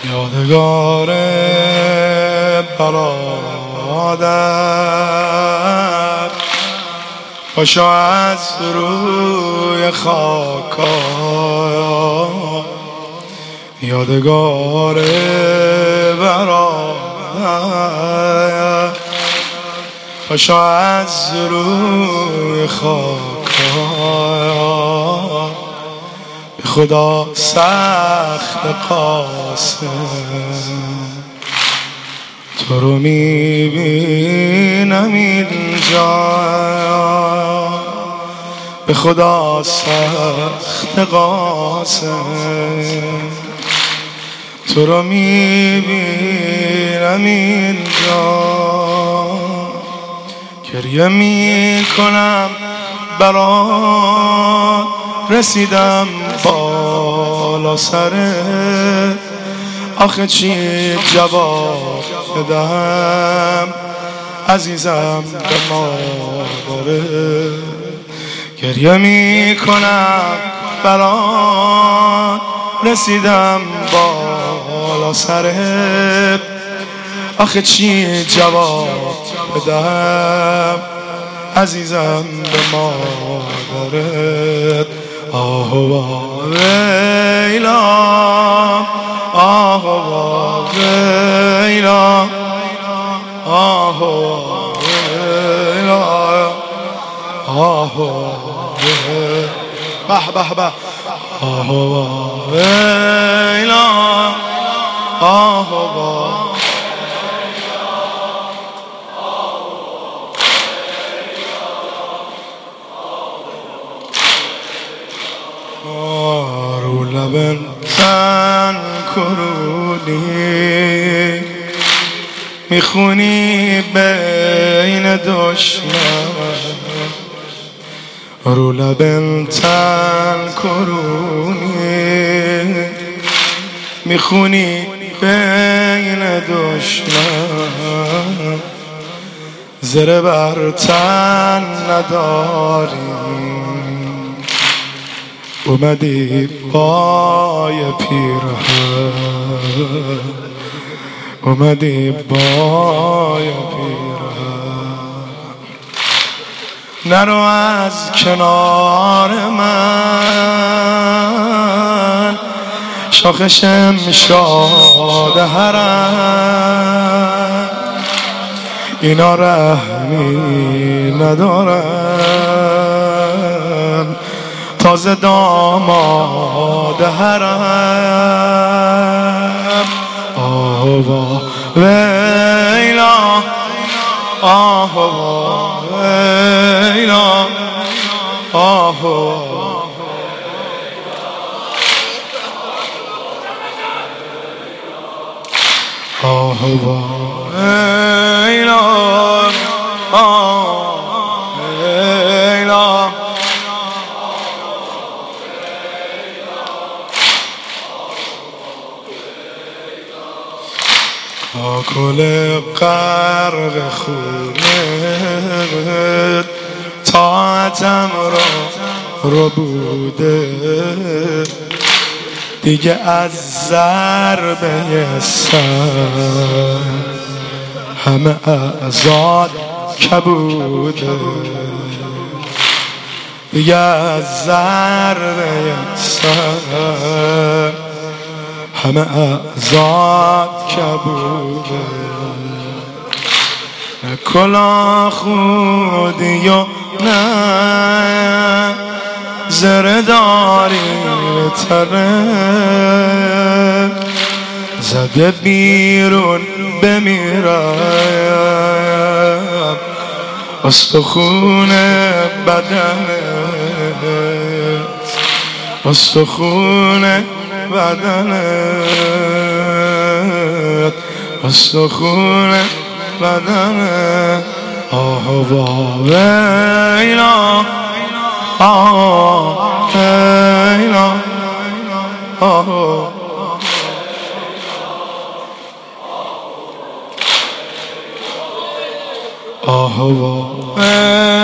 یادگار برادر پاشو از روی خاکا، یادگار برادر پاشو از روی خاکا، به خدا سخت قاسم تو رو میبینم اینجا، به خدا سخت قاسم تو رو میبینم اینجا، گریه میکنم برات رسیدم بالا سرت، آخه چی جواب بدم عزیزم به مادرت، گریه میکنم برات رسیدم بالا سرت، آخه چی جواب بدم عزیزم به مادرت. آه و ویلا، آه و ویلا، آه و ویلا، آه و به به به، آه و ویلا، آه و رو لبن تن کرونی میخونی بین دشمن، رو لبن تن کرونی میخونی بین دشمن، زره بر تن نداری اومدی پای پیرهن، اومدی پای پیرهن، نرو از کنار من شاخ شمشاد حرم، اینا رحمی ندارن تازه داماد حرم. آه و ویلا، آه و ویلا، آه و آه و ویلا، آه ویلا، کل غرق خونه طاعتم رو بوده، دیگه از ضربه سر همه اعضاد کبوده، دیگه از ضربه سر همه اعضاد کبوده، نه کلا خودی و نه زره داری تره، زده بیرون بمیرم استخون بدنت، استخون بدنت، استخون بدنت. آه و ویلا، آه ویلا، آه آه و